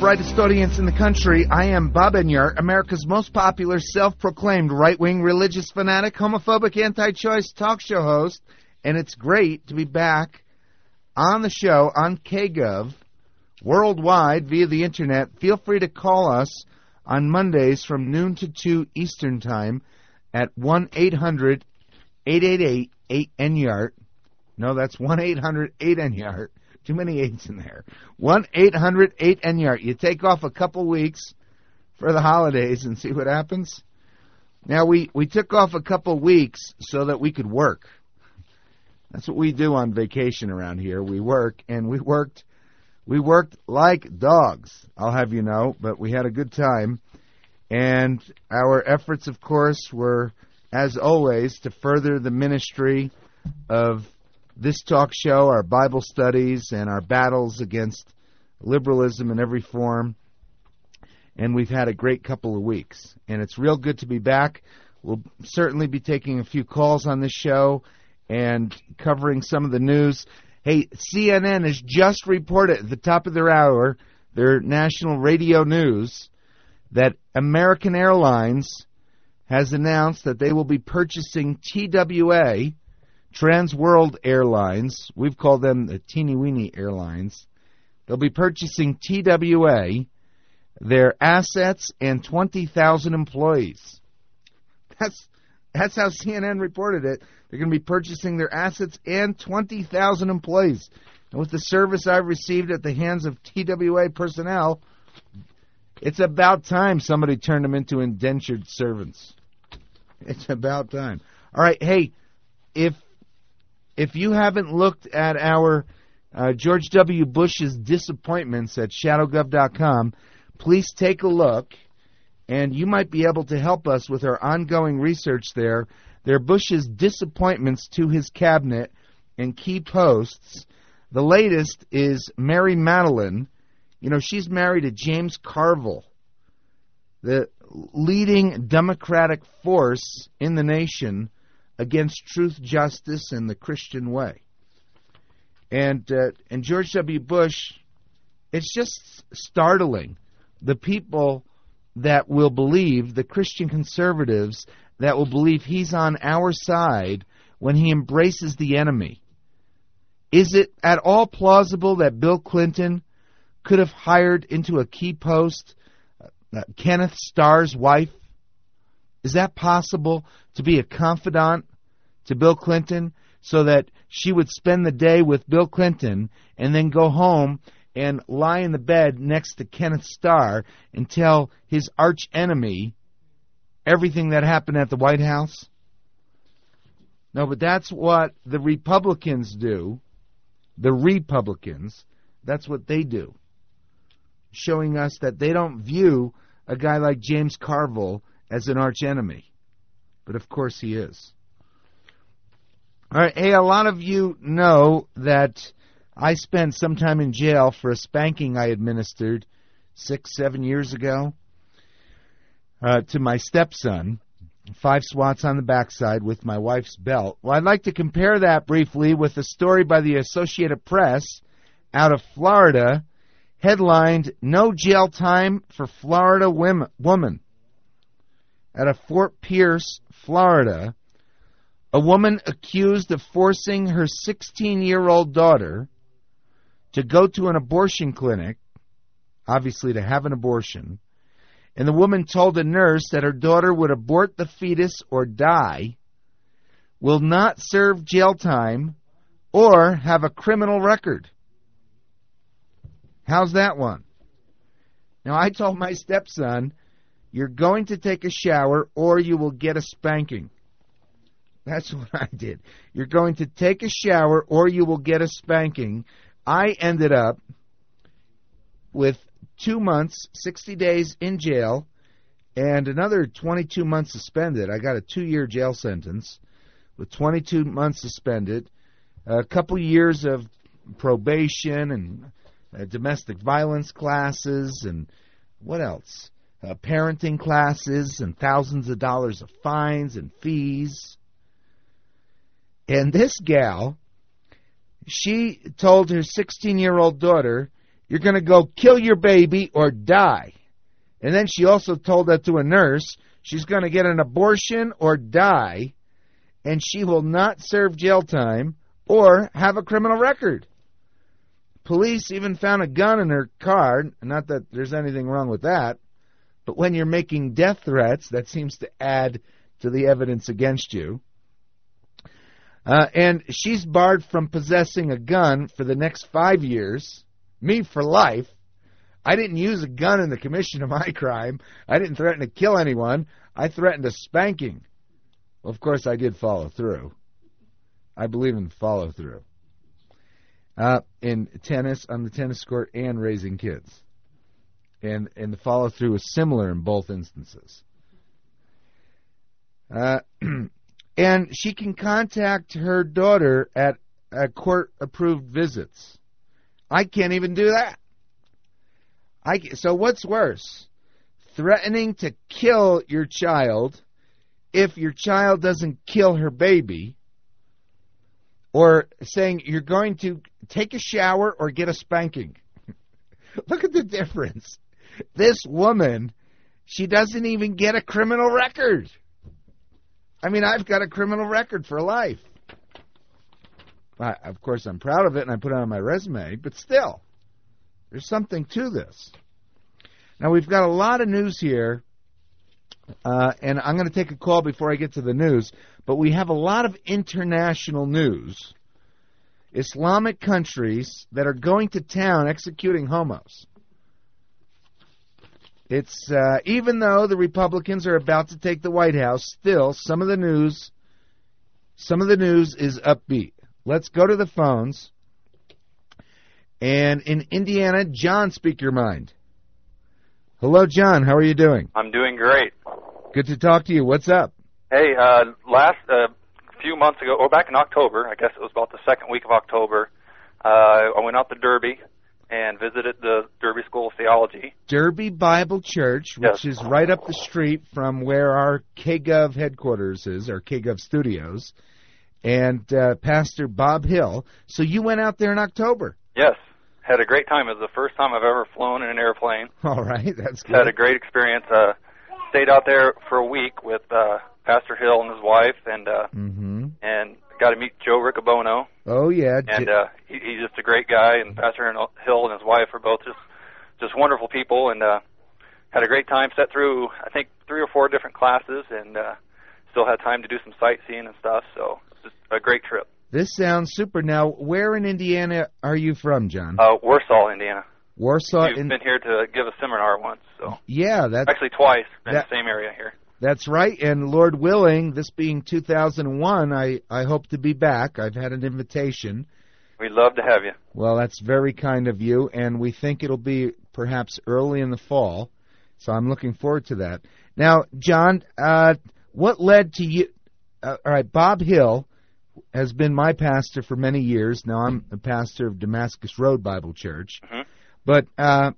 brightest audience in the country. I am Bob Enyart, America's most popular self-proclaimed right-wing religious fanatic, homophobic, anti-choice talk show host, and it's great to be back on the show on KGov worldwide via the internet. Feel free to call us on Mondays from noon to 2 Eastern Time at 1-800-888-8NYART. No, that's 1-800-8NYART. Too many 8s in there. 1-800-8NYART. You take off a couple weeks for the holidays and see what happens. Now, we took off a couple weeks so that we could work. That's what we do on vacation around here. We work, and we worked like dogs, I'll have you know, but we had a good time. And our efforts, of course, were, as always, to further the ministry of this talk show, our Bible studies, and our battles against liberalism in every form. And we've had a great couple of weeks. And it's real good to be back. We'll certainly be taking a few calls on this show and covering some of the news. Hey, CNN has just reported at the top of their hour, their national radio news, that American Airlines has announced that they will be purchasing TWA, Trans World Airlines. We've called them the teeny-weeny airlines. They'll be purchasing TWA, their assets, and 20,000 employees. That's how CNN reported it. They're going to be purchasing their assets and 20,000 employees. And with the service I've received at the hands of TWA personnel, it's about time somebody turned them into indentured servants. It's about time. All right, hey, if you haven't looked at our George W. Bush's disappointments at shadowgov.com, please take a look, and you might be able to help us with our ongoing research there. They're Bush's disappointments to his cabinet and key posts. The latest is Mary Matalin. You know, she's married to James Carville, the leading Democratic force in the nation against truth, justice, and the Christian way. And George W. Bush, it's just startling. The people that will believe, the Christian conservatives, that will believe he's on our side when he embraces the enemy. Is it at all plausible that Bill Clinton could have hired into a key post Kenneth Starr's wife? Is that possible, to be a confidant to Bill Clinton so that she would spend the day with Bill Clinton and then go home and lie in the bed next to Kenneth Starr and tell his arch enemy everything that happened at the White House? No, but that's what the Republicans do. The Republicans, that's what they do, showing us that they don't view a guy like James Carville as an arch enemy. But of course he is. All right, hey, a lot of you know that I spent some time in jail for a spanking I administered 6-7 years ago to my stepson, 5 swats on the backside with my wife's belt. Well, I'd like to compare that briefly with a story by the Associated Press out of Florida, headlined, "No Jail Time for Florida Woman." Out of Fort Pierce, Florida, a woman accused of forcing her 16-year-old daughter to go to an abortion clinic, obviously to have an abortion, and the woman told a nurse that her daughter would abort the fetus or die, will not serve jail time, or have a criminal record. How's that one? Now, I told my stepson, you're going to take a shower or you will get a spanking. That's what I did. You're going to take a shower or you will get a spanking. I ended up with 2 months, 60 days in jail, and another 22 months suspended. I got a 2-year jail sentence with 22 months suspended, a couple years of probation and domestic violence classes, and what else? Parenting classes and thousands of dollars of fines and fees. And this gal, she told her 16-year-old daughter you're going to go kill your baby or die. And then she also told that to a nurse. She's going to get an abortion or die, and she will not serve jail time or have a criminal record. Police even found a gun in her car. Not that there's anything wrong with that, but when you're making death threats, that seems to add to the evidence against you. And she's barred from possessing a gun for the next 5 years. Me for life. I didn't use a gun in the commission of my crime. I didn't threaten to kill anyone. I threatened a spanking. Well, of course, I did follow through. I believe in follow through. In tennis, on the tennis court, and raising kids. And the follow through is similar in both instances. And she can contact her daughter at court-approved visits. I can't even do that. So what's worse? Threatening to kill your child if your child doesn't kill her baby, or saying you're going to take a shower or get a spanking. Look at the difference. This woman, she doesn't even get a criminal record. I mean, I've got a criminal record for life. Of course, I'm proud of it, and I put it on my resume, but still, there's something to this. Now, we've got a lot of news here, and I'm going to take a call before I get to the news, but we have a lot of international news. Islamic countries that are going to town executing homos. It's even though the Republicans are about to take the White House, still some of the news is upbeat. Let's go to the phones. And in Indiana, John, speak your mind. Hello, John. How are you doing? I'm doing great. Good to talk to you. What's up? Hey, last few months ago, or back in October, I guess it was about the second week of October, I went out to Derby and visited the Derby School of Theology. Derby Bible Church, which is right up the street from where our KGov headquarters is, our KGov studios, and Pastor Bob Hill. So you went out there in October? Yes. Had a great time. It was the first time I've ever flown in an airplane. All right, that's good. Had a great experience. Stayed out there for a week with Pastor Hill and his wife, and got to meet Joe Riccobono. Oh, yeah. And he's just a great guy, and Pastor Hill and his wife are both just wonderful people, and had a great time. Sat through, I think, 3 or 4 different classes, and still had time to do some sightseeing and stuff, so it was just a great trip. This sounds super. Now, where in Indiana are you from, John? Warsaw, Indiana. Warsaw. You've been here to give a seminar once, so. Yeah, that's actually twice in the same area here. That's right, and Lord willing, this being 2001, I hope to be back. I've had an invitation. We'd love to have you. Well, that's very kind of you, and we think it'll be perhaps early in the fall, so I'm looking forward to that. Now, John, what led to you? All right, Bob Hill has been my pastor for many years. Now I'm a pastor of Damascus Road Bible Church. But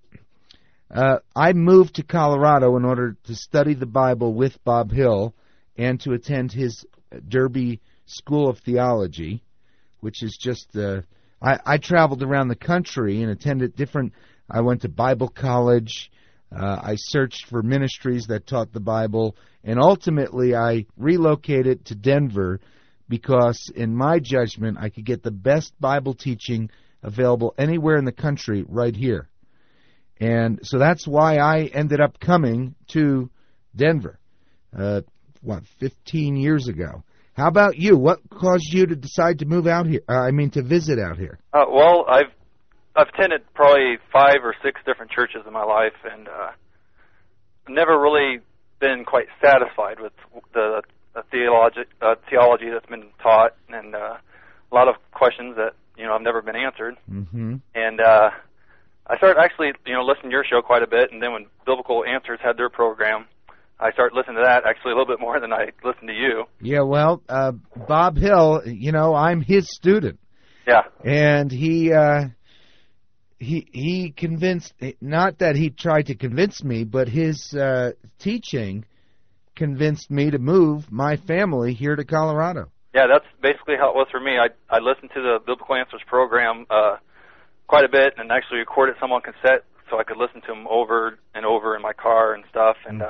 I moved to Colorado in order to study the Bible with Bob Hill and to attend his Derby School of Theology, which is just, I traveled around the country and attended I went to Bible college, I searched for ministries that taught the Bible, and ultimately I relocated to Denver because, in my judgment, I could get the best Bible teaching available anywhere in the country right here. And so that's why I ended up coming to Denver, 15 years ago. How about you? What caused you to decide to move out here? To visit out here? Well, I've attended probably 5 or 6 different churches in my life, and never really been quite satisfied with the theology that's been taught, and a lot of questions that I've never been answered. And I started actually listening to your show quite a bit, and then when Biblical Answers had their program, I started listening to that actually a little bit more than I listened to you. Yeah, well, Bob Hill, I'm his student. Yeah. And he convinced, not that he tried to convince me, but his teaching convinced me to move my family here to Colorado. Yeah, that's basically how it was for me. I listened to the Biblical Answers program quite a bit, and actually recorded some on cassette so I could listen to them over and over in my car and stuff. And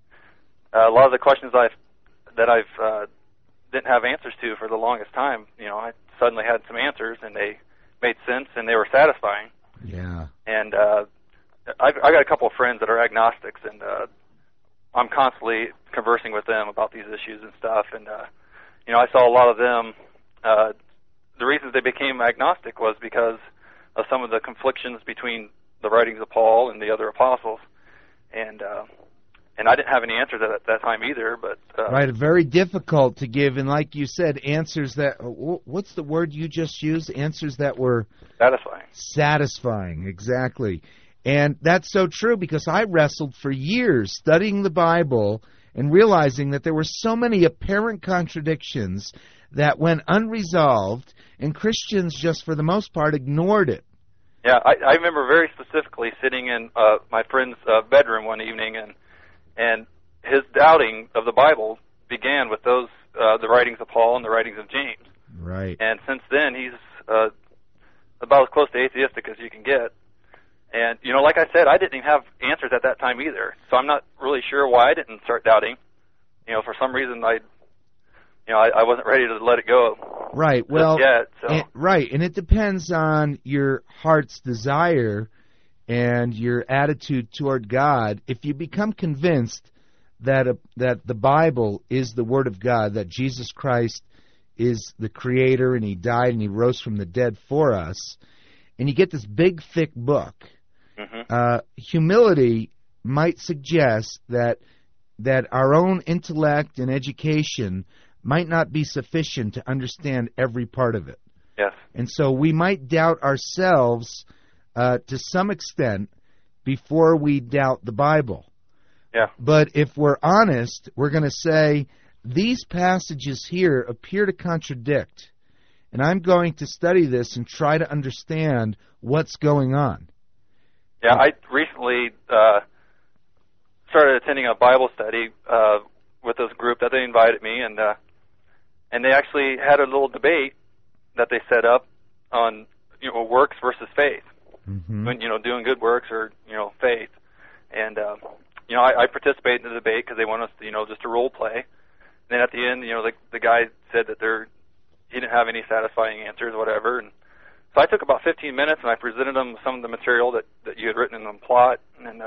a lot of the questions that I've didn't have answers to for the longest time, I suddenly had some answers, and they made sense, and they were satisfying. Yeah. And I got a couple of friends that are agnostics, and I'm constantly conversing with them about these issues and stuff. And I saw a lot of them. The reasons they became agnostic was because of some of the conflictions between the writings of Paul and the other apostles, and I didn't have any answers at that time either. But right, very difficult to give, and like you said, answers that. What's the word you just used? Answers that were satisfying. Satisfying, exactly. And that's so true, because I wrestled for years studying the Bible and realizing that there were so many apparent contradictions that went unresolved, and Christians just for the most part ignored it. Yeah, I remember very specifically sitting in my friend's bedroom one evening, and his doubting of the Bible began with those the writings of Paul and the writings of James. Right. And since then, he's about as close to atheistic as you can get. And, like I said, I didn't even have answers at that time either. So I'm not really sure why I didn't start doubting. For some reason, I wasn't ready to let it go. Right. Well, yet, so. Right. And it depends on your heart's desire and your attitude toward God. If you become convinced that the Bible is the Word of God, that Jesus Christ is the Creator and He died and He rose from the dead for us, and you get this big, thick book, humility might suggest that our own intellect and education might not be sufficient to understand every part of it. Yes. And so we might doubt ourselves to some extent before we doubt the Bible. Yeah. But if we're honest, we're going to say, these passages here appear to contradict, and I'm going to study this and try to understand what's going on. Yeah, I recently started attending a Bible study with this group that they invited me, and they actually had a little debate that they set up on works versus faith. When doing good works or faith, and I participated in the debate because they want us to just to role play. And then at the end, the guy said that he didn't have any satisfying answers, whatever. And so I took about 15 minutes and I presented them some of the material that you had written in the plot,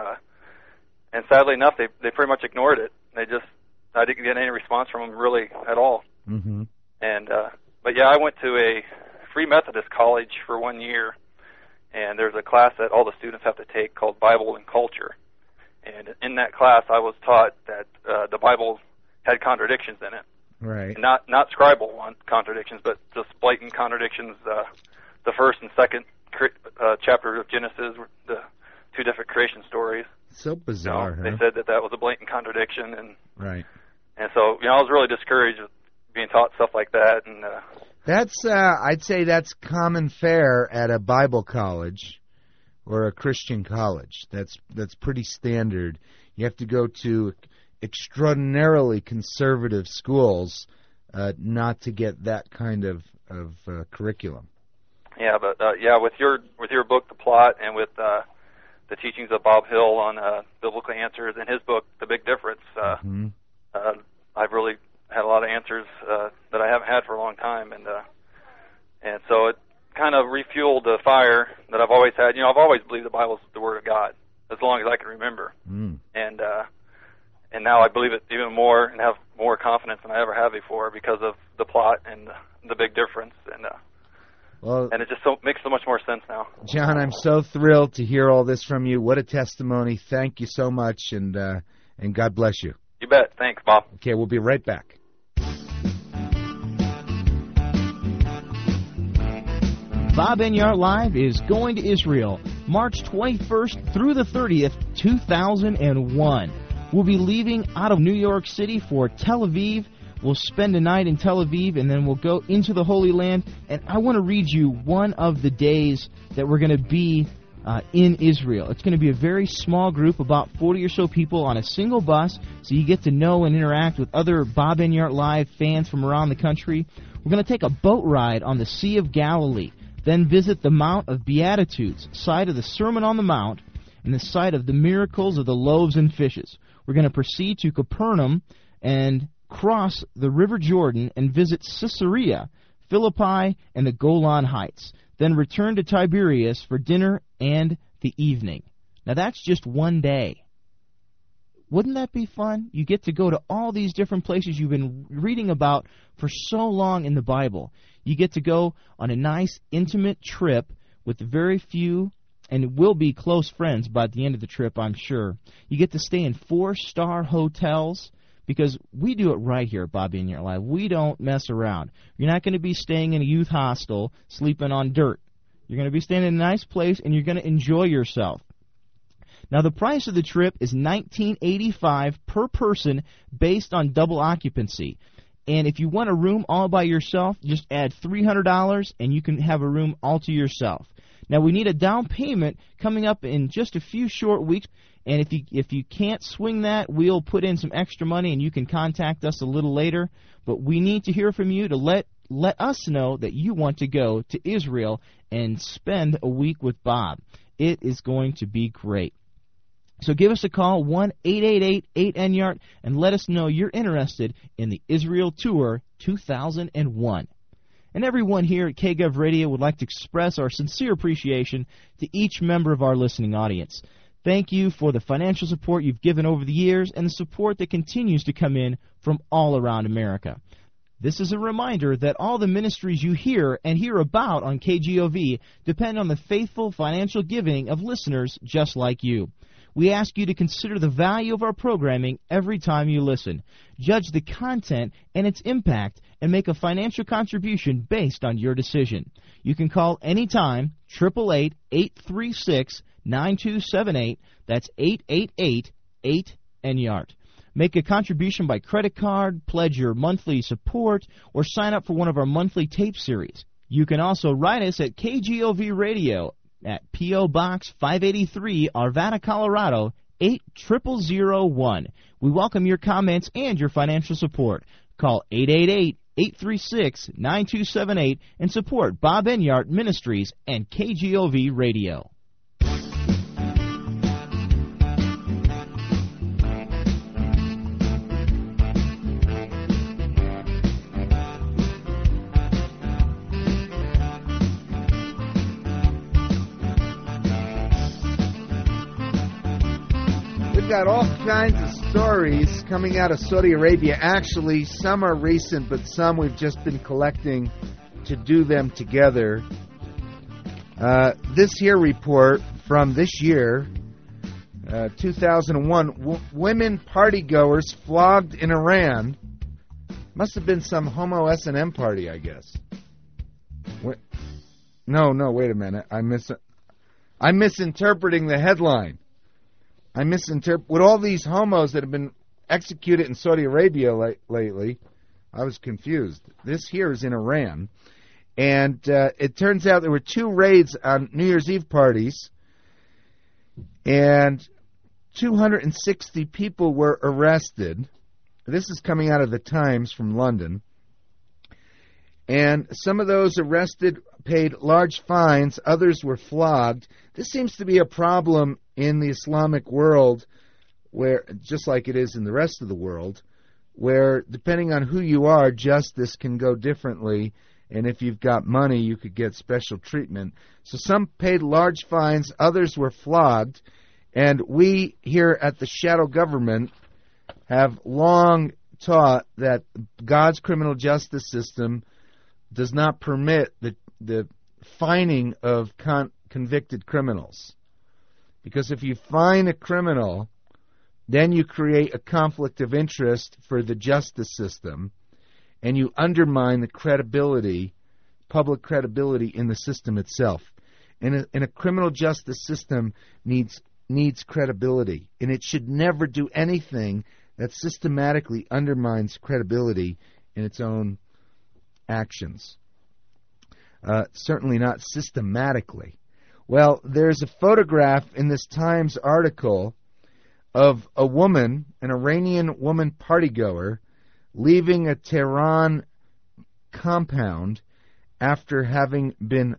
and sadly enough, they pretty much ignored it. I didn't get any response from them really at all. Mm-hmm. And but yeah, I went to a Free Methodist college for 1 year, and there's a class that all the students have to take called Bible and Culture. And in that class, I was taught that the Bible had contradictions in it. Right. Not scribal contradictions, but just blatant contradictions. The first and second chapter of Genesis, the two different creation stories. So bizarre. They said that was a blatant contradiction, and right. And so I was really discouraged with being taught stuff like that. And that's I'd say that's common fare at a Bible college or a Christian college. That's pretty standard. You have to go to extraordinarily conservative schools not to get that kind of curriculum. Yeah, but with your book, The Plot, and with the teachings of Bob Hill on biblical answers, and his book, The Big Difference, I've really had a lot of answers that I haven't had for a long time, and so it kind of refueled the fire that I've always had. I've always believed the Bible's the Word of God as long as I can remember, and now I believe it even more and have more confidence than I ever have before because of The Plot and The Big Difference, and it just makes so much more sense now. John, I'm so thrilled to hear all this from you. What a testimony! Thank you so much, and God bless you. You bet. Thanks, Bob. Okay, we'll be right back. Bob Enyart Live is going to Israel, March 21st through the 30th, 2001. We'll be leaving out of New York City for Tel Aviv. We'll spend a night in Tel Aviv, and then we'll go into the Holy Land. And I want to read you one of the days that we're going to be in Israel. It's going to be a very small group, about 40 or so people on a single bus, so you get to know and interact with other Bob Enyart Live fans from around the country. We're going to take a boat ride on the Sea of Galilee. Then visit the Mount of Beatitudes, site of the Sermon on the Mount, and the site of the miracles of the loaves and fishes. We're going to proceed to Capernaum and cross the River Jordan and visit Caesarea, Philippi, and the Golan Heights. Then return to Tiberias for dinner and the evening. Now that's just one day. Wouldn't that be fun? You get to go to all these different places you've been reading about for so long in the Bible. You get to go on a nice, intimate trip with very few, and will be close friends by the end of the trip, I'm sure. You get to stay in 4-star hotels, because we do it right here at Bobby in Your Life. We don't mess around. You're not going to be staying in a youth hostel sleeping on dirt. You're going to be staying in a nice place, and you're going to enjoy yourself. Now, the price of the trip is $19.85 per person based on double occupancy. And if you want a room all by yourself, just add $300, and you can have a room all to yourself. Now, we need a down payment coming up in just a few short weeks. And if you can't swing that, we'll put in some extra money, and you can contact us a little later. But we need to hear from you to let us know that you want to go to Israel and spend a week with Bob. It is going to be great. So give us a call, 1-888-8NYARD, and let us know you're interested in the Israel Tour 2001. And everyone here at KGov Radio would like to express our sincere appreciation to each member of our listening audience. Thank you for the financial support you've given over the years and the support that continues to come in from all around America. This is a reminder that all the ministries you hear and hear about on KGOV depend on the faithful financial giving of listeners just like you. We ask you to consider the value of our programming every time you listen. Judge the content and its impact and make a financial contribution based on your decision. You can call anytime, 888-836-9278. That's 888-8NYARD. Make a contribution by credit card, pledge your monthly support, or sign up for one of our monthly tape series. You can also write us at KGOV Radio at P.O. Box 583, Arvada, Colorado, 80001. We welcome your comments and your financial support. Call 888-836-9278 and support Bob Enyart Ministries and KGOV Radio. Got all kinds of stories coming out of Saudi Arabia. Actually, some are recent, but some we've just been collecting to do them together. This here report from this year, 2001, women partygoers flogged in Iran. Must have been some homo S&M party, I guess. No, wait a minute. I'm misinterpreting the headline. With all these homos that have been executed in Saudi Arabia lately, I was confused. This here is in Iran. And it turns out there were 2 raids on New Year's Eve parties, and 260 people were arrested. This is coming out of the Times from London. And some of those arrested paid large fines, others were flogged. This seems to be a problem in the Islamic world, where, just like it is in the rest of the world, where depending on who you are, justice can go differently, and if you've got money, you could get special treatment. So some paid large fines, others were flogged, and we here at the shadow government have long taught that God's criminal justice system does not permit the fining of convicted criminals. Because if you fine a criminal, then you create a conflict of interest for the justice system, and you undermine the credibility, public credibility in the system itself. And a criminal justice system needs credibility, and it should never do anything that systematically undermines credibility in its own actions. Certainly not systematically. Well, there's a photograph in this Times article of a woman, an Iranian woman partygoer, leaving a Tehran compound after having been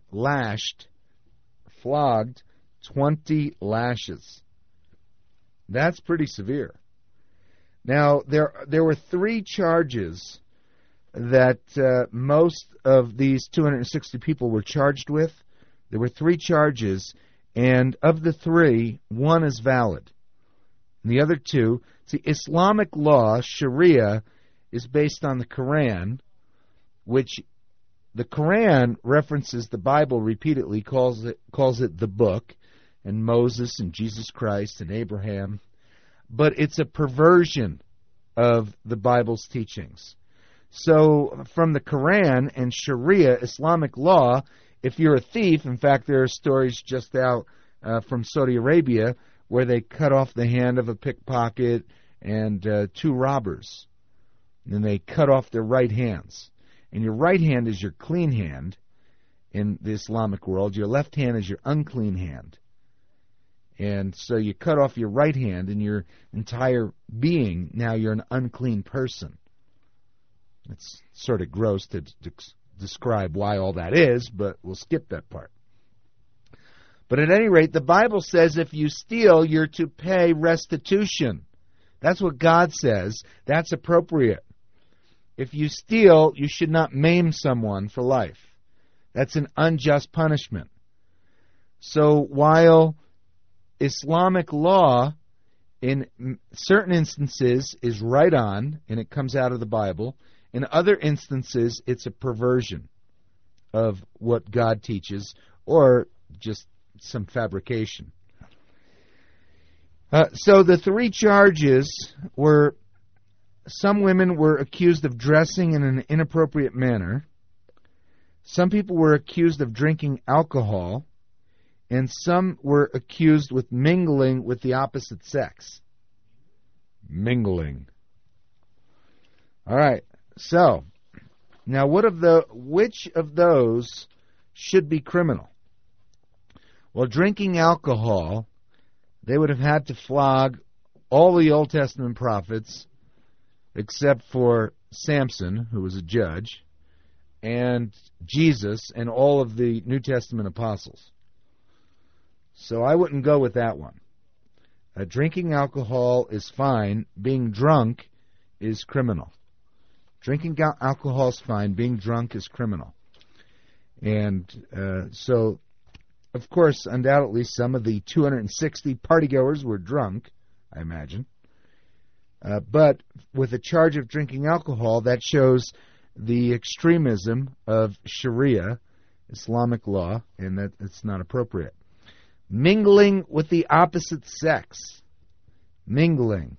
flogged 20 lashes. That's pretty severe. Now, there were 3 charges that most of these 260 people were charged with. There were 3 charges, and of the 3, 1 is valid. And the other 2, see, Islamic law, Sharia, is based on the Quran, which the Quran references the Bible repeatedly, calls it the book, and Moses and Jesus Christ and Abraham. But it's a perversion of the Bible's teachings. So from the Quran and Sharia, Islamic law, if you're a thief, in fact, there are stories just out from Saudi Arabia where they cut off the hand of a pickpocket and 2 robbers. And they cut off their right hands. And your right hand is your clean hand in the Islamic world. Your left hand is your unclean hand. And so you cut off your right hand and your entire being, now you're an unclean person. It's sort of gross to describe why all that is, but we'll skip that part. But at any rate, the Bible says if you steal, you're to pay restitution. That's what God says. That's appropriate. If you steal, you should not maim someone for life. That's an unjust punishment. So while Islamic law in certain instances is right on, and it comes out of the Bible, in other instances it's a perversion of what God teaches, or just some fabrication. So the 3 charges were, some women were accused of dressing in an inappropriate manner, some people were accused of drinking alcohol, and some were accused with mingling with the opposite sex. Mingling. All right. So, now which of those should be criminal? Well, drinking alcohol, they would have had to flog all the Old Testament prophets except for Samson, who was a judge, and Jesus and all of the New Testament apostles. So I wouldn't go with that one. Drinking alcohol is fine. Being drunk is criminal. Drinking alcohol is fine. Being drunk is criminal. And so, of course, undoubtedly some of the 260 partygoers were drunk, I imagine. But with a charge of drinking alcohol, that shows the extremism of Sharia, Islamic law, and that it's not appropriate. Mingling with the opposite sex. Mingling.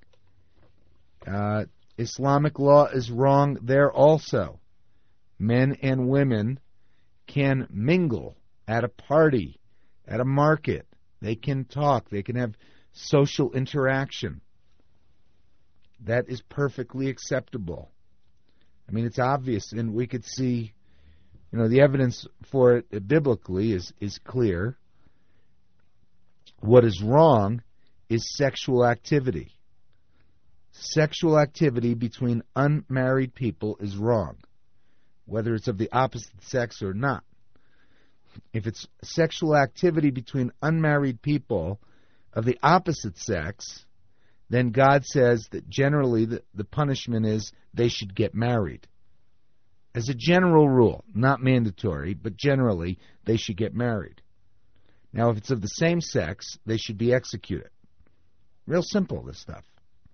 Islamic law is wrong there also. Men and women can mingle at a party, at a market. They can talk. They can have social interaction. That is perfectly acceptable. I mean, it's obvious, and we could see, the evidence for it biblically is clear. What is wrong is sexual activity. Sexual activity between unmarried people is wrong, whether it's of the opposite sex or not. If it's sexual activity between unmarried people of the opposite sex, then God says that generally the punishment is they should get married. As a general rule, not mandatory, but generally they should get married. Now, if it's of the same sex, they should be executed. Real simple, this stuff.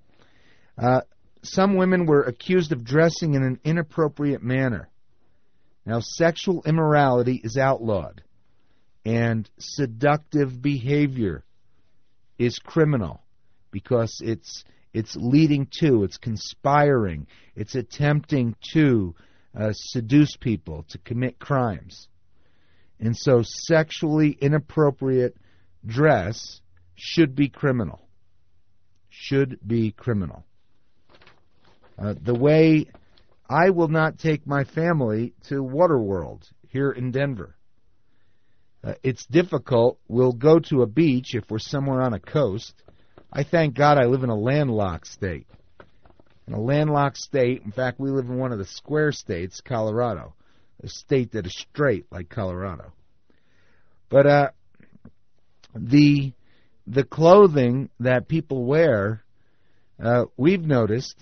Some women were accused of dressing in an inappropriate manner. Now, sexual immorality is outlawed, and seductive behavior is criminal because it's leading to, it's conspiring, it's attempting to seduce people to commit crimes. And so sexually inappropriate dress should be criminal. Should be criminal. The way I will not take my family to Waterworld here in Denver. It's difficult. We'll go to a beach if we're somewhere on a coast. I thank God I live in a landlocked state. In a landlocked state, in fact, we live in one of the square states, Colorado. state that is straight like Colorado. But the clothing that people wear, we've noticed,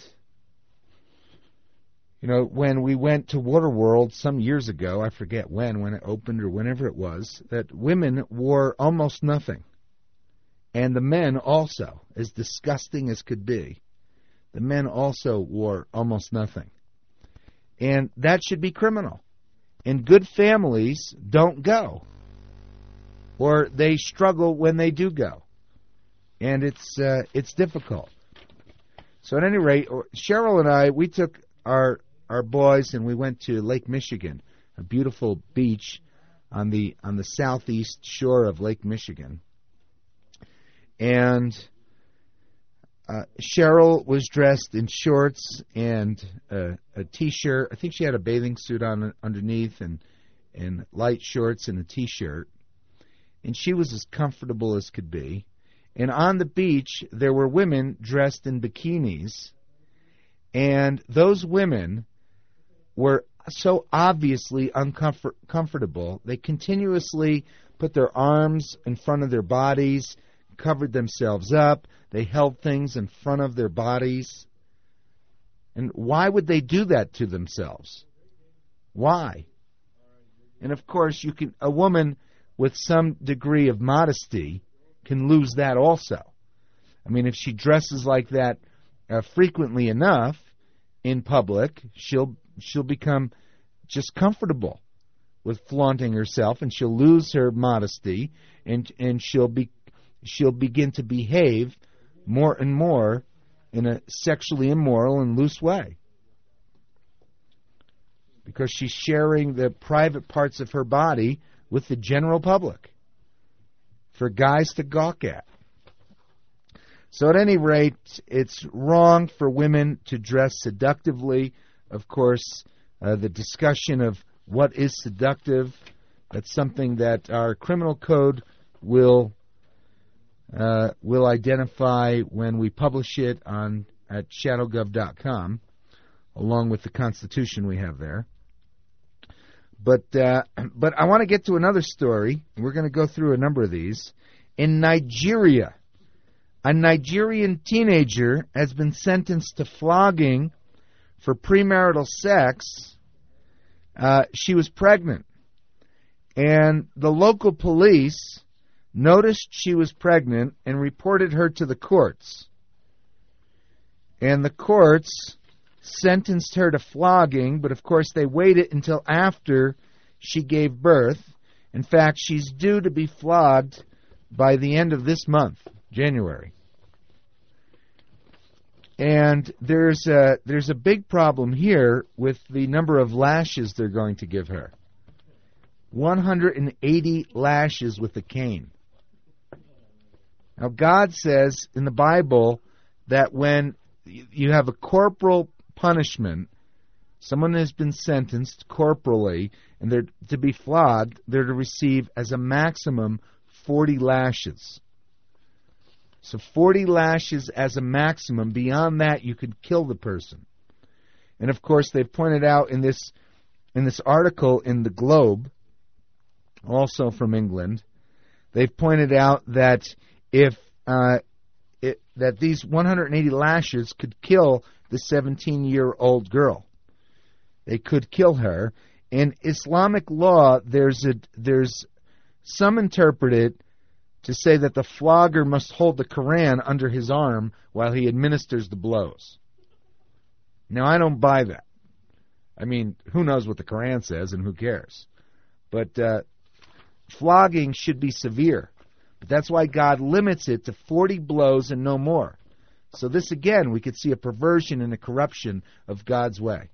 when we went to Waterworld some years ago, I forget when it opened or whenever it was, that women wore almost nothing. And the men also, as disgusting as could be, the men also wore almost nothing. And that should be criminal. And good families don't go. Or they struggle when they do go. And it's difficult. So at any rate, Cheryl and I, we took our boys and we went to Lake Michigan, a beautiful beach on the southeast shore of Lake Michigan. And Cheryl was dressed in shorts and a T-shirt. I think she had a bathing suit on underneath and light shorts and a T-shirt. And she was as comfortable as could be. And on the beach, there were women dressed in bikinis. And those women were so obviously uncomfortable. They continuously put their arms in front of their bodies, covered themselves up. They held things in front of their bodies. And why would they do that to themselves? Why? And of course, a woman with some degree of modesty can lose that also. I mean, if she dresses like that frequently enough in public, she'll become just comfortable with flaunting herself, and she'll lose her modesty, and she'll begin to behave more and more in a sexually immoral and loose way, because she's sharing the private parts of her body with the general public for guys to gawk at. So at any rate, it's wrong for women to dress seductively. Of course, the discussion of what is seductive, that's something that our criminal code will identify when we publish it at shadowgov.com, along with the Constitution we have there. But I want to get to another story. We're going to go through a number of these. In Nigeria, a Nigerian teenager has been sentenced to flogging for premarital sex. She was pregnant, and the local police noticed she was pregnant and reported her to the courts. And the courts sentenced her to flogging, but of course they waited until after she gave birth. In fact, she's due to be flogged by the end of this month, January. And there's a big problem here with the number of lashes they're going to give her. 180 lashes with a cane. Now, God says in the Bible that when you have a corporal punishment, someone has been sentenced corporally, and they're to be flogged, they're to receive as a maximum 40 lashes. So 40 lashes as a maximum. Beyond that, you could kill the person. And of course, they've pointed out in this article in the Globe, also from England, they've pointed out that that these 180 lashes could kill the 17-year-old girl. They could kill her. In Islamic law, there's some interpret it to say that the flogger must hold the Quran under his arm while he administers the blows. Now, I don't buy that. I mean, who knows what the Quran says, and who cares? But flogging should be severe. But that's why God limits it to 40 blows and no more. So this, again, we could see a perversion and a corruption of God's way.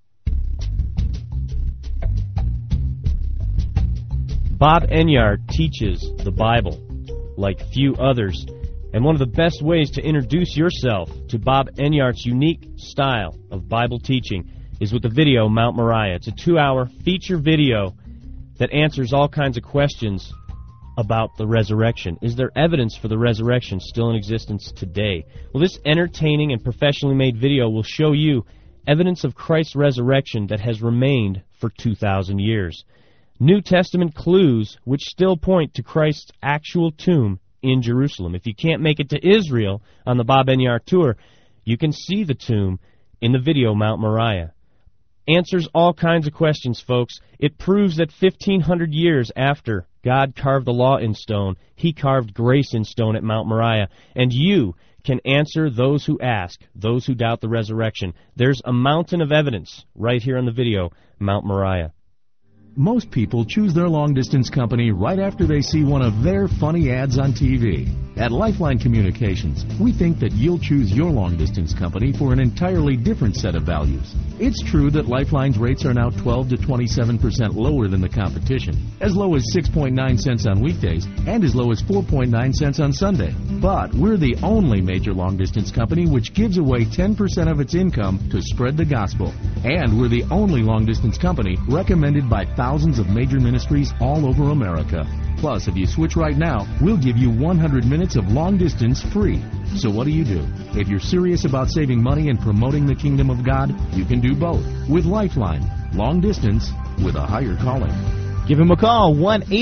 Bob Enyart teaches the Bible like few others, and one of the best ways to introduce yourself to Bob Enyart's unique style of Bible teaching is with the video Mount Moriah. It's a 2-hour feature video that answers all kinds of questions about the resurrection. Is there evidence for the resurrection still in existence today? Well, this entertaining and professionally made video will show you evidence of Christ's resurrection that has remained for 2,000 years. New Testament clues which still point to Christ's actual tomb in Jerusalem. If you can't make it to Israel on the Bob Enyart Tour, you can see the tomb in the video Mount Moriah. Answers all kinds of questions, folks. It proves that 1,500 years after God carved the law in stone, He carved grace in stone at Mount Moriah. And you can answer those who ask, those who doubt the resurrection. There's a mountain of evidence right here on the video, Mount Moriah. Most people choose their long-distance company right after they see one of their funny ads on TV. At Lifeline Communications, we think that you'll choose your long-distance company for an entirely different set of values. It's true that Lifeline's rates are now 12 to 27% lower than the competition, as low as 6.9 cents on weekdays and as low as 4.9 cents on Sunday. But we're the only major long-distance company which gives away 10% of its income to spread the gospel. And we're the only long-distance company recommended by thousands of major ministries all over America. Plus, if you switch right now, we'll give you 100 minutes of long distance free. So what do? If you're serious about saving money and promoting the kingdom of God, you can do both with Lifeline. Long distance with a higher calling. Give him a call,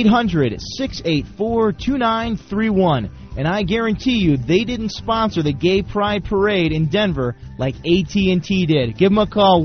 1-800-684-2931. And I guarantee you they didn't sponsor the Gay Pride Parade in Denver like AT&T did. Give them a call,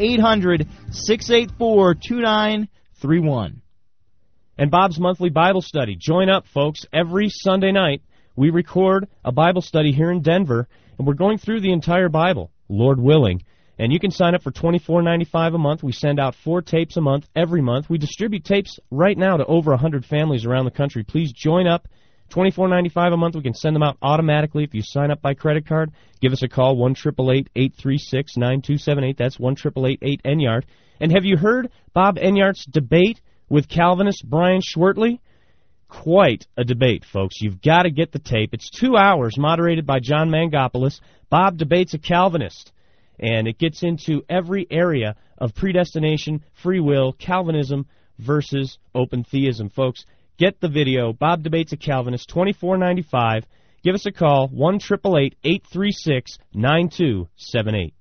1-800-684-2931. And Bob's monthly Bible study. Join up, folks. Every Sunday night, we record a Bible study here in Denver, and we're going through the entire Bible, Lord willing. And you can sign up for $24.95 a month. We send out 4 tapes a month, every month. We distribute tapes right now to over 100 families around the country. Please join up. $24.95 a month. We can send them out automatically if you sign up by credit card. Give us a call, 1-888-836-9278. That's 1-888-8-ENYARD. And have you heard Bob Enyart's debate with Calvinist Brian Schwertley? Quite a debate, folks. You've got to get the tape. It's 2 hours, moderated by John Mangopoulos. Bob debates a Calvinist, and it gets into every area of predestination, free will, Calvinism versus open theism, folks. Get the video. Bob debates a Calvinist, $24.95. Give us a call, 1-888-836-9278.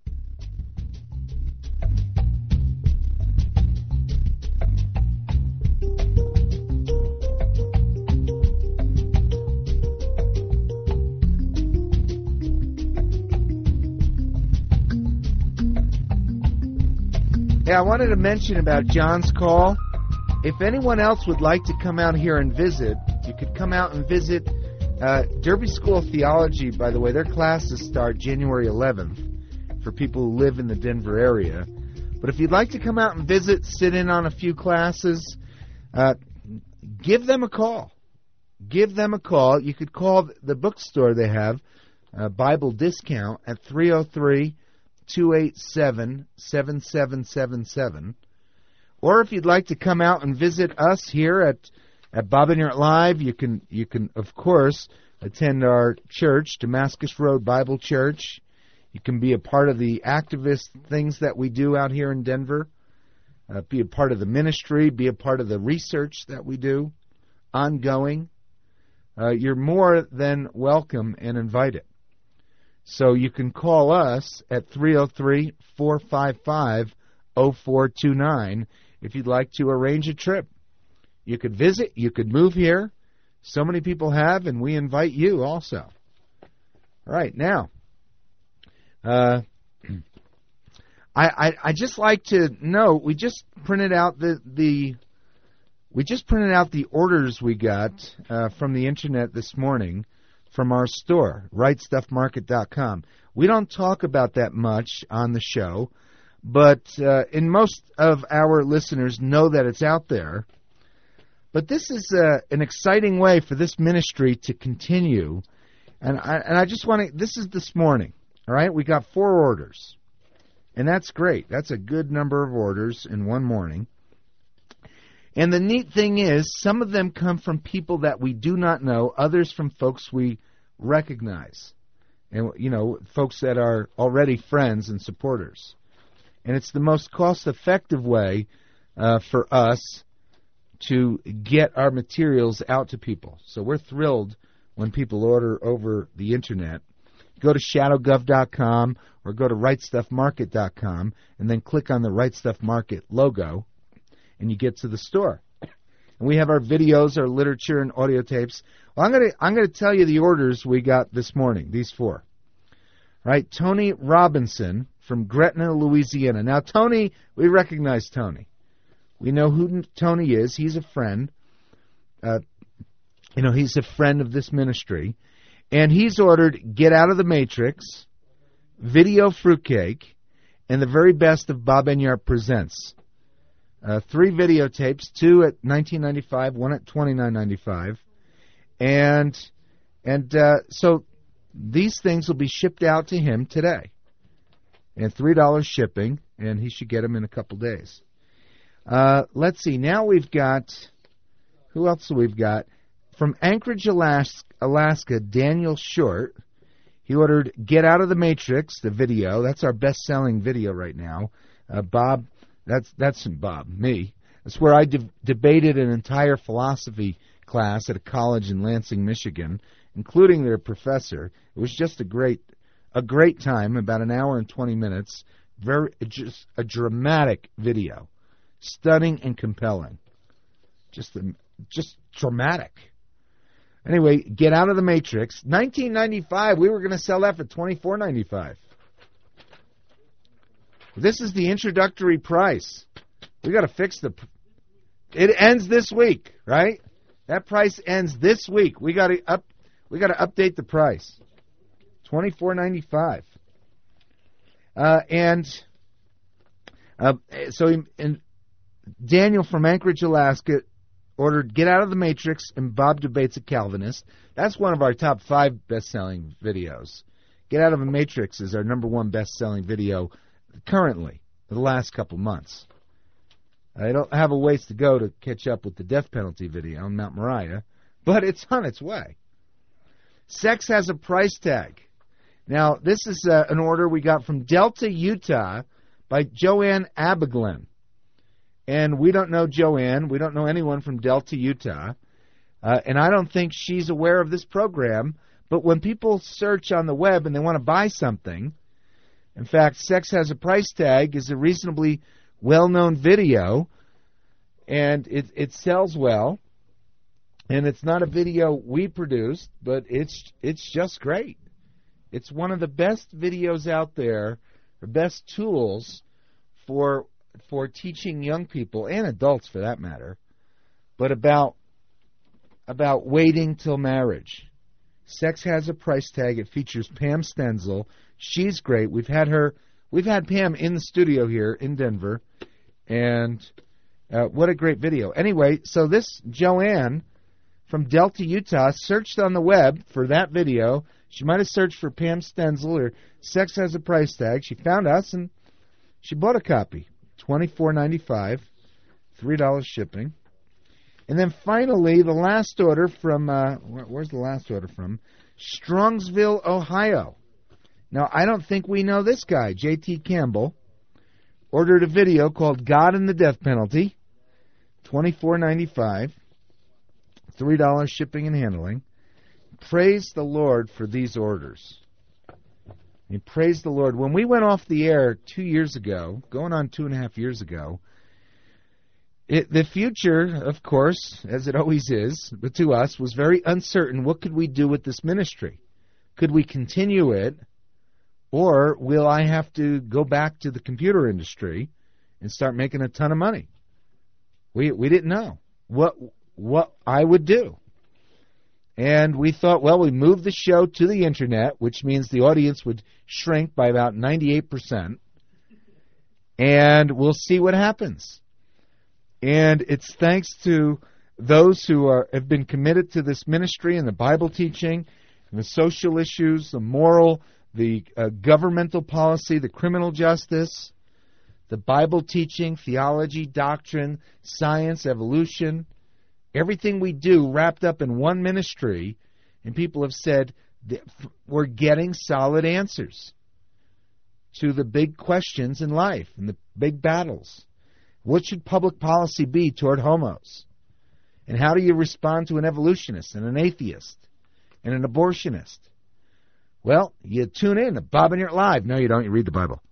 Yeah, I wanted to mention about John's call. If anyone else would like to come out here and visit, you could come out and visit Derby School of Theology. By the way, their classes start January 11th for people who live in the Denver area. But if you'd like to come out and visit, sit in on a few classes, give them a call. Give them a call. You could call the bookstore they have, Bible Discount, at 303-287-7777. Or if you'd like to come out and visit us here at Bob Enyart Live, you can of course attend our church, Damascus Road Bible Church. You can be a part of the activist things that we do out here in Denver. Be a part of the ministry. Be a part of the research that we do, ongoing. You're more than welcome and invited. So you can call us at 303-455-0429 if you'd like to arrange a trip. You could visit, you could move here. So many people have, and we invite you also. All right, now, I just like to know, we just printed out the orders we got from the internet this morning from our store, rightstuffmarket.com. We don't talk about that much on the show, but and most of our listeners know that it's out there. But this is an exciting way for this ministry to continue. And I just want to, this is this morning, all right? We got 4 orders, and that's great. That's a good number of orders in one morning. And the neat thing is, some of them come from people that we do not know, others from folks we recognize, and folks that are already friends and supporters. And it's the most cost-effective way for us to get our materials out to people. So we're thrilled when people order over the internet, go to shadowgov.com or go to rightstuffmarket.com and then click on the Right Stuff Market logo, and you get to the store. And we have our videos, our literature, and audio tapes. Well, I'm gonna tell you the orders we got this morning. These 4. Right, Tony Robinson from Gretna, Louisiana. Now, Tony, we recognize Tony. We know who Tony is. He's a friend. He's a friend of this ministry. And he's ordered Get Out of the Matrix, Video Fruitcake, and the very best of Bob Enyart Presents. 3 videotapes, 2 at $19.95, 1 at $29.95. So these things will be shipped out to him today. And $3 shipping, and he should get them in a couple days. Let's see. Now we've got, who else have we got? From Anchorage, Alaska, Daniel Short. He ordered Get Out of the Matrix, the video. That's our best-selling video right now. Bob, that's Bob, me. That's where I debated an entire philosophy class at a college in Lansing, Michigan, including their professor. It was just a great time, about an hour and 20 minutes. Just a dramatic video, stunning and compelling. Just dramatic. Anyway, Get Out of the Matrix. $19.95. We were going to sell that for $24.95. This is the introductory price. We got to fix it ends this week, right? That price ends this week. We got to update the price. $24.95. So Daniel from Anchorage, Alaska, ordered Get Out of the Matrix and Bob Debates a Calvinist. That's one of our top 5 best-selling videos. Get Out of the Matrix is our number 1 best-selling video currently, for the last couple months. I don't have a ways to go to catch up with the death penalty video on Mount Moriah, but it's on its way. Sex Has a Price Tag. Now, this is an order we got from Delta, Utah, by Joanne Abiglin. And we don't know Joanne. We don't know anyone from Delta, Utah. And I don't think she's aware of this program. But when people search on the web and they want to buy something, in fact, Sex Has a Price Tag is a reasonably well-known video, and it sells well. And it's not a video we produced, but it's just great. It's one of the best videos out there, the best tools for teaching young people, and adults for that matter, but about waiting till marriage. Sex Has a Price Tag. It features Pam Stenzel. She's great. We've had Pam in the studio here in Denver, and what a great video. Anyway, so this Joanne from Delta, Utah, searched on the web for that video. She might have searched for Pam Stenzel or Sex Has a Price Tag. She found us, and she bought a copy. $24.95, $3 shipping. And then finally, the last order from, where's the last order from? Strongsville, Ohio. Now, I don't think we know this guy. J.T. Campbell ordered a video called God and the Death Penalty, $24.95, $3 shipping and handling. Praise the Lord for these orders. And praise the Lord. When we went off the air 2 years ago, going on 2.5 years ago, the future, of course, as it always is, but to us, was very uncertain. What could we do with this ministry? Could we continue it, or will I have to go back to the computer industry and start making a ton of money? We didn't know what I would do. And we thought, well, we moved the show to the Internet, which means the audience would shrink by about 98%, and we'll see what happens. And it's thanks to those who have been committed to this ministry and the Bible teaching, and the social issues, the moral, the governmental policy, the criminal justice, the Bible teaching, theology, doctrine, science, evolution, everything we do wrapped up in one ministry, and people have said we're getting solid answers to the big questions in life and the big battles. What should public policy be toward homos? And how do you respond to an evolutionist and an atheist and an abortionist? Well, you tune in to Bob and Art Live. No, you don't. You read the Bible.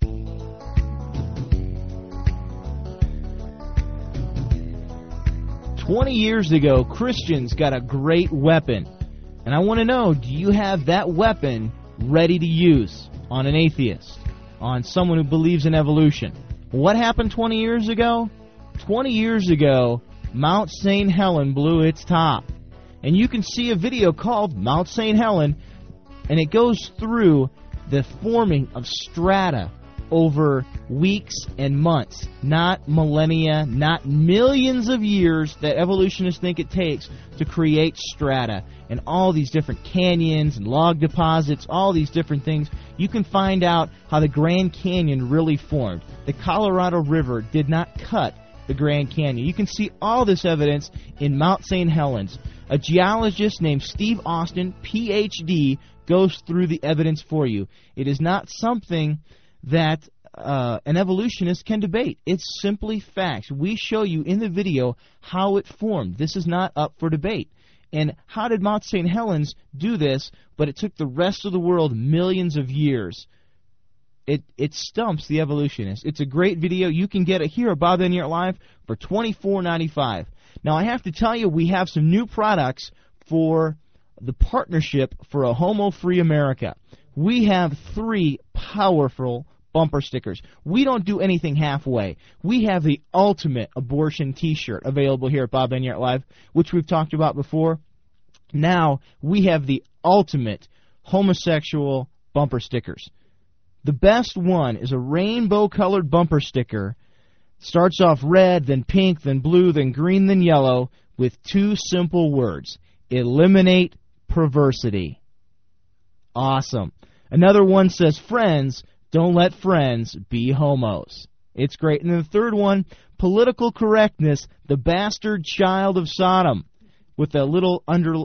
20 years ago, Christians got a great weapon. And I want to know, do you have that weapon ready to use on an atheist, on someone who believes in evolution? What happened 20 years ago? 20 years ago, Mount St. Helen blew its top. And you can see a video called Mount St. Helen, and it goes through the forming of strata over weeks and months, not millennia, not millions of years that evolutionists think it takes to create strata and all these different canyons and log deposits, all these different things. You can find out how the Grand Canyon really formed. The Colorado River did not cut the Grand Canyon. You can see all this evidence in Mount St. Helens. A geologist named Steve Austin, Ph.D., goes through the evidence for you. It is not something that an evolutionist can debate. It's simply facts. We show you in the video how it formed. This is not up for debate. And how did Mount St. Helens do this, but it took the rest of the world millions of years? It stumps the evolutionists. It's a great video. You can get it here at Bob and Art Live for $24.95. Now, I have to tell you, we have some new products for the Partnership for a Homo-Free America. We have 3 powerful bumper stickers. We don't do anything halfway. We have the ultimate abortion T-shirt available here at Bob and Art Live, which we've talked about before. Now, we have the ultimate homosexual bumper stickers. The best one is a rainbow-colored bumper sticker. Starts off red, then pink, then blue, then green, then yellow, with 2 simple words. Eliminate perversity. Awesome. Another one says, friends, don't let friends be homos. It's great. And then the third one, political correctness, the bastard child of Sodom, with a little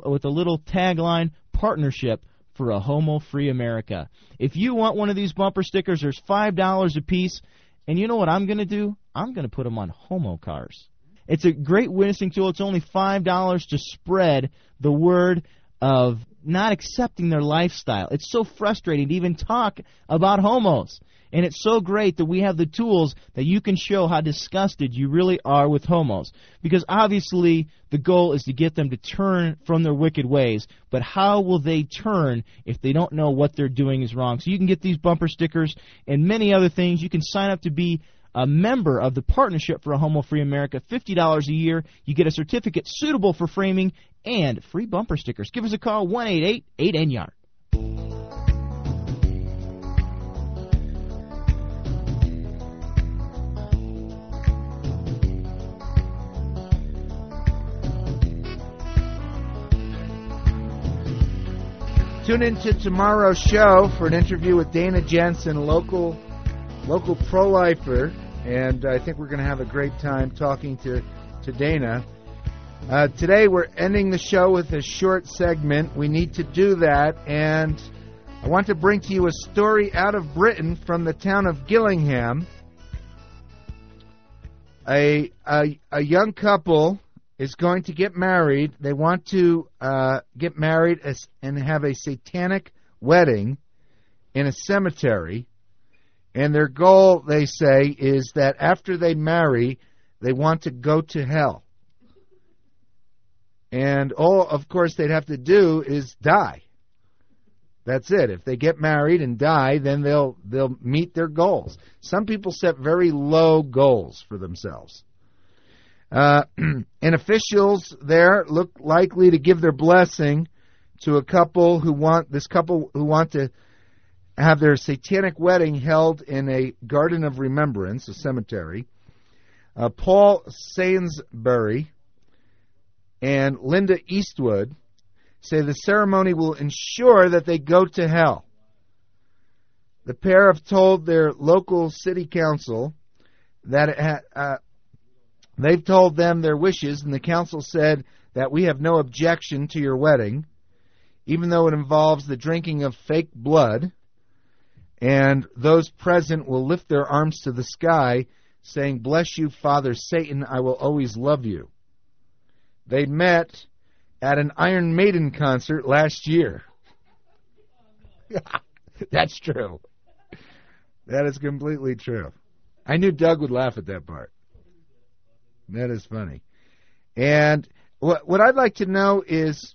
tagline, Partnership for a Homo-Free America. If you want one of these bumper stickers, there's $5 a piece. And you know what I'm going to do? I'm going to put them on homo cars. It's a great witnessing tool. It's only $5 to spread the word of not accepting their lifestyle. It's so frustrating to even talk about homos. And it's so great that we have the tools that you can show how disgusted you really are with homos. Because obviously the goal is to get them to turn from their wicked ways. But how will they turn if they don't know what they're doing is wrong? So you can get these bumper stickers and many other things. You can sign up to be a member of the Partnership for a Homo-Free America, $50 a year. You get a certificate suitable for framing and free bumper stickers. Give us a call, 1-888-8NYARD. Tune in to tomorrow's show for an interview with Dana Jensen, local pro-lifer, and I think we're going to have a great time talking to Dana. Today we're ending the show with a short segment. We need to do that, and I want to bring to you a story out of Britain from the town of Gillingham. A young couple is going to get married. They want to get married and have a satanic wedding in a cemetery. And their goal, they say, is that after they marry, they want to go to hell. And all, of course, they'd have to do is die. That's it. If they get married and die, then they'll meet their goals. Some people set very low goals for themselves. And officials there look likely to give their blessing to a couple who want to have their satanic wedding held in a garden of remembrance, a cemetery. Paul Sainsbury and Linda Eastwood say the ceremony will ensure that they go to hell. The pair have told their local city council that they've told them their wishes, and the council said that we have no objection to your wedding, even though it involves the drinking of fake blood, and those present will lift their arms to the sky, saying, "Bless you, Father Satan, I will always love you." They met at an Iron Maiden concert last year. That's true. That is completely true. I knew Doug would laugh at that part. That is funny. And what I'd like to know is,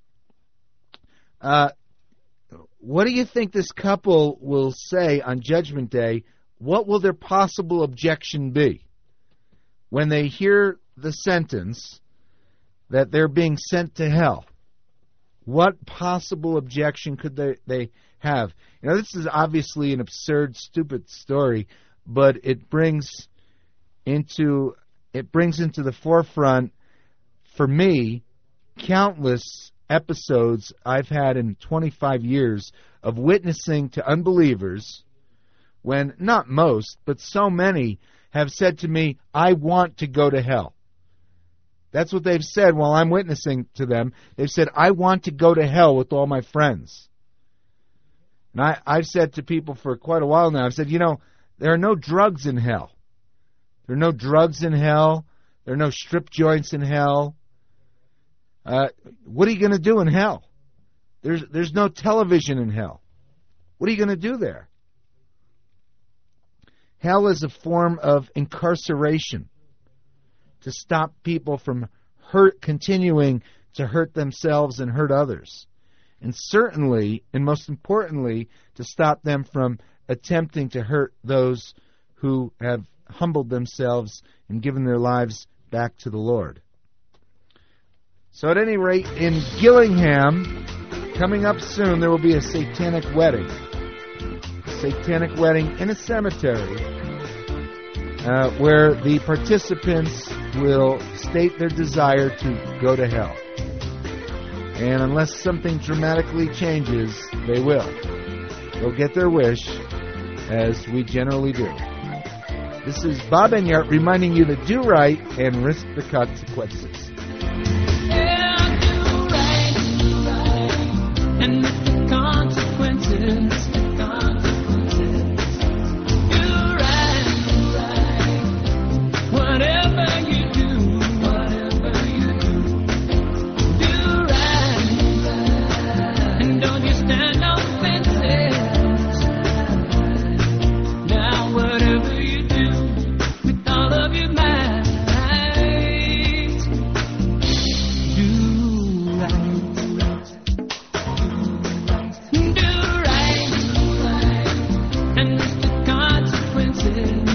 what do you think this couple will say on Judgment Day? What will their possible objection be when they hear the sentence that they're being sent to hell? What possible objection could they have? You know, this is obviously an absurd, stupid story, but it brings into the forefront, for me, countless episodes I've had in 25 years of witnessing to unbelievers when, not most, but so many have said to me, I want to go to hell. That's what they've said while I'm witnessing to them. They've said, I want to go to hell with all my friends. And I've said to people for quite a while now, I've said, you know, there are no drugs in hell. There are no drugs in hell. There are no strip joints in hell. What are you going to do in hell? There's no television in hell. What are you going to do there? Hell is a form of incarceration to stop people from continuing to hurt themselves and hurt others. And certainly, and most importantly, to stop them from attempting to hurt those who have humbled themselves and given their lives back to the Lord. So at any rate, in Gillingham, coming up soon, there will be a satanic wedding. A satanic wedding in a cemetery where the participants will state their desire to go to hell. And unless something dramatically changes, they will. They'll get their wish, as we generally do. This is Bob Enyart reminding you to do right and risk the consequences. And with the consequences, do right, whatever you do, do right, and don't you stand on fences. Now whatever you do, with all of your might, do right. And the consequences.